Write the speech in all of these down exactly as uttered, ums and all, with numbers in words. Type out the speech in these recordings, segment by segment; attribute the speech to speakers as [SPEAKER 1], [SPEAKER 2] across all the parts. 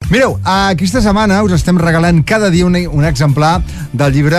[SPEAKER 1] Mireu, aquesta setmana us estem regalant cada dia un, un exemplar del llibre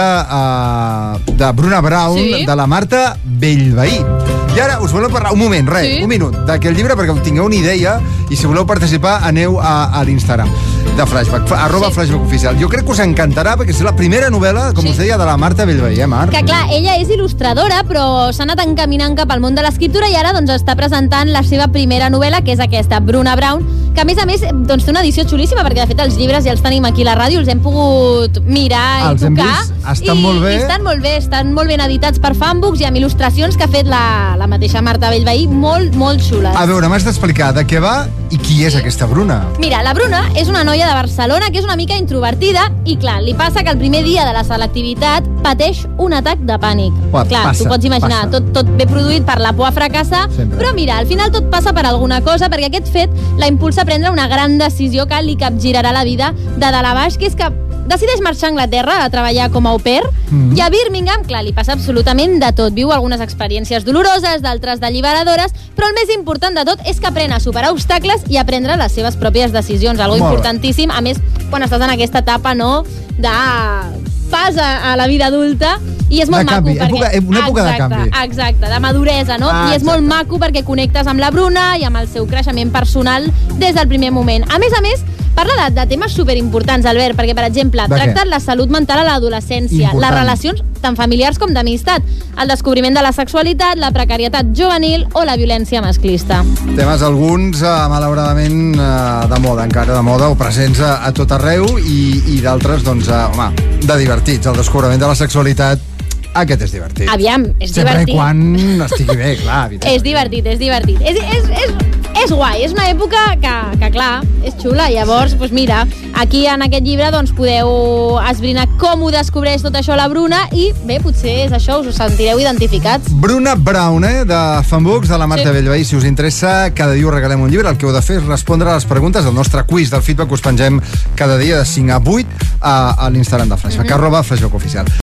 [SPEAKER 1] uh, de Bruna Brown, sí, de la Marta Bellvehí. I ara us volem parlar, un moment, res, sí, un minut, d'aquest llibre, perquè tingueu una idea, i si voleu participar, aneu a, a l'Instagram de Flashback, arroba sí. Flashback oficial. Jo crec que us encantarà, perquè és la primera novel·la, com sí. us deia, de la Marta Bellvehí, eh, Marc? Que
[SPEAKER 2] clar, ella és il·lustradora, però s'ha anat encaminant cap al món de l'escriptura i ara doncs, està presentant la seva primera novel·la, que és aquesta, Bruna Brown, que a més a més doncs, té una edició xulíssima, perquè de fet els llibres ja els tenim aquí a la ràdio, els hem pogut mirar
[SPEAKER 1] els
[SPEAKER 2] i tocar.
[SPEAKER 1] Vist, estan
[SPEAKER 2] i,
[SPEAKER 1] molt bé.
[SPEAKER 2] I estan molt bé, estan molt ben editats per Fanbooks i amb il·lustracions que ha fet la, la mateixa Marta Bellvehí, molt, molt xules.
[SPEAKER 1] A veure, m'has d'explicar de què va i qui és aquesta Bruna.
[SPEAKER 2] Mira, la Bruna és una noia de Barcelona que és una mica introvertida i, clar, li passa que el primer dia de la selectivitat pateix un atac de pànic.
[SPEAKER 1] Uah,
[SPEAKER 2] clar,
[SPEAKER 1] passa,
[SPEAKER 2] tu pots imaginar, tot, tot ve produït per la por a fracassar, sempre. Però mira, al final tot passa per alguna cosa, perquè aquest fet la impulsa a prendre una gran decisió que li capgirarà la vida de dalt a baix, que és que decideix marxar a Anglaterra a treballar com a au pair, mm. i a Birmingham, clar, li passa absolutament de tot. Viu algunes experiències doloroses, d'altres d'alliberadores, però el més important de tot és que aprèn a superar obstacles i a prendre les seves pròpies decisions, algo Molt importantíssim, a més, quan estàs en aquesta etapa, no?, de pas a, a la vida adulta, i és molt
[SPEAKER 1] de canvi,
[SPEAKER 2] maco.
[SPEAKER 1] Època,
[SPEAKER 2] perquè,
[SPEAKER 1] una època
[SPEAKER 2] exacte,
[SPEAKER 1] de canvi.
[SPEAKER 2] Exacte, de maduresa, no? Ah, I és exacte. molt maco perquè connectes amb la Bruna i amb el seu creixement personal des del primer moment. A més a més, parla de, de temes superimportants, Albert, perquè, per exemple, tracta la salut mental a l'adolescència, les relacions tant familiars com d'amistat, el descobriment de la sexualitat, la precarietat juvenil o la violència masclista.
[SPEAKER 1] Temes alguns, eh, malauradament, eh, de moda, encara de moda, o presents a, a tot arreu, i, i d'altres, doncs, eh, home, de divertits. El descobriment de la sexualitat, aquest és divertit.
[SPEAKER 2] Aviam, és
[SPEAKER 1] Sempre
[SPEAKER 2] divertit.
[SPEAKER 1] Sempre i quan estigui bé, clar.
[SPEAKER 2] És divertit, és divertit. És, és, és, és guai, és una època que, que clar, és xula. Llavors, doncs mira, aquí en aquest llibre doncs, podeu esbrinar com ho descobreix tot això la Bruna i, bé, potser és això, us ho sentireu identificats.
[SPEAKER 1] Bruna Brown, eh, de Fanbooks, de la Marta sí. Bellvehí. Si us interessa, cada dia us regalem un llibre. El que heu de fer és respondre a les preguntes del nostre quiz del feedback que us pengem cada dia de cinc a vuit a, a l'Instagram de Flashback, mm-hmm. arroba Flashback oficial.